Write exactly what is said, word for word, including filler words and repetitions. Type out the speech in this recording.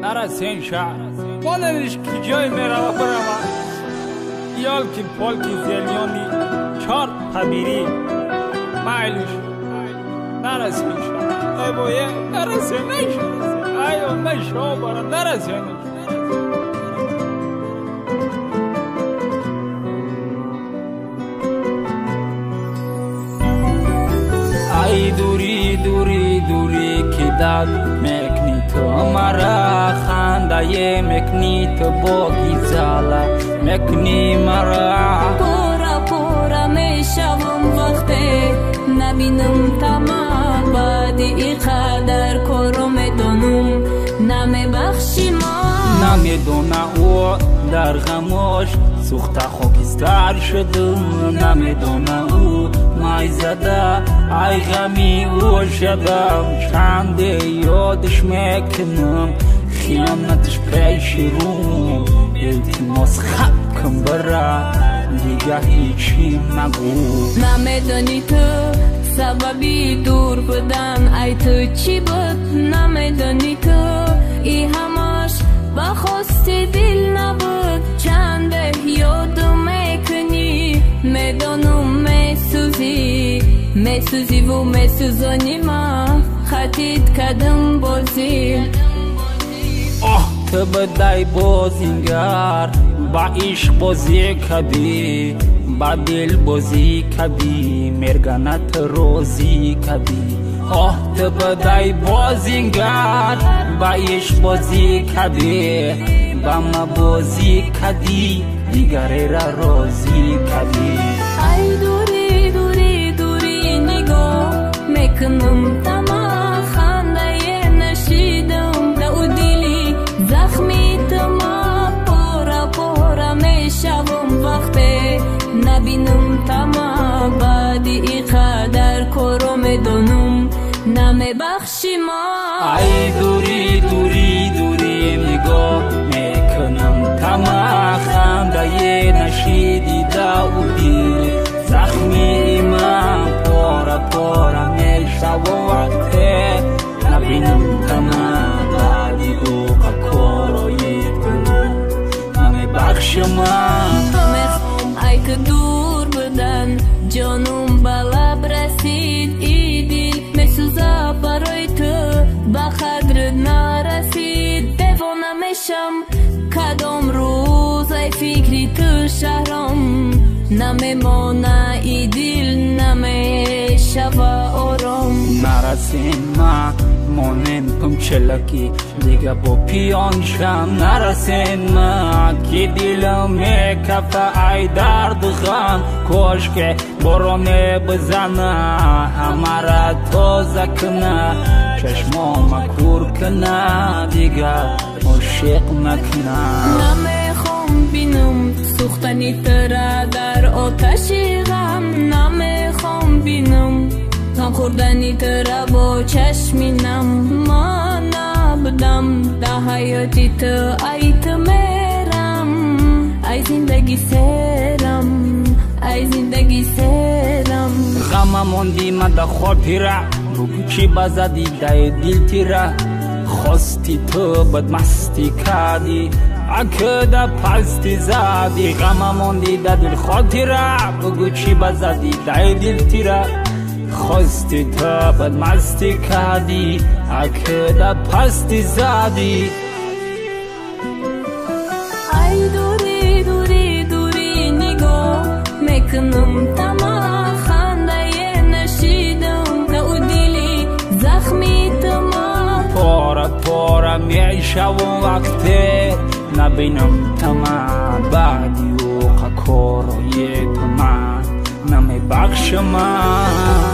نرسین شهر ماننش که جای میروا بروا یال که پالکی زیلیانی چار پبیری مایلوش نرسین شهر ای بایه نرسین شهر ایو نشو برا نرسین ای دوری دوری دوری که داد میکنی تو مرا خنده میکنی تو باگی زالا میکنی مرا پورا پورا میشوم وقتی نبینم تمام بعدی اینقدر کارو میدونم نمیبخشی ما نمیدونه او در غمش سوخته خاکستر شدم نمیدونه او مای زده ای غمی او شدم چنده یادش میکنم خیانتش پیش روم التماس خب کن برا دیگه هیچی نگو نمیدونی تو سببی دور بودن ای تو چی بود نمیدونی تو ای همش بخواست دل نبود چنده یادو میکنی میدونم میسوزی میسوزی و میسوزانی ما خطیت کدم بازی آه تو بدای بازیگر با عشق بازی کدی با دل بازی کدی مرگنت روزی کدی آه تو بدای بازیگر با عشق بازی کدی با ما بازی کدی دیگری را روزی کدی ای دوری دوری دوری نگاه میکنم تمام خنده نشیدم دو دلی زخمی تمام پورا پورا میشوم وقتی نبینم تمام بعدی اینقدر کارو میدونم نمیبخشی ما ای دوری دوری دوری نگاه میکنم تمام خنده نشیدی داودی زخمی من پورا پورا میشوم وقتی نبینم تمام بعدی او کارایی کنم نمیبخشی من میخوام ای که دور بودن جانم بلب رسید ای دل میسوزه برای تو به قدر نرسید دیوانه میشم کدام روز ای فکری تو شهرم نمیمانه ای دل نمیشوه آرام نرسین ما مونن پم چلکی دیگه با پیان شم نرسین ما که دلم میکفه ای درد غم کاش که بارونه بزنه همه را تازه کنه چشمام کور کنه دیگه عاشق نکنه نمیخوام بینم سوختنی تره در آتشی غم نمیخوام بینم غم خوردنی تره با چشمی نم ما نبودم در حیاتی تو ای تو میرم ای زندگی سرم ای زندگی سرم غم موندی من در خاطره بگو چی بزدی در دل تیره خواستی تو بدمستی کردی اکه در پستی زدی غم موندی در دل خاطره بگو چی بزدی در دل تیره خواستی تو بدمستی کردی اکه در پستی زدی ای دوری دوری دوری نگاه میکنم تمام خنده نشیدم دو دلی زخمی تمام پورا پورا میشوم وقتی نبینم تمام بعدی او کارای تمام نمیبخشم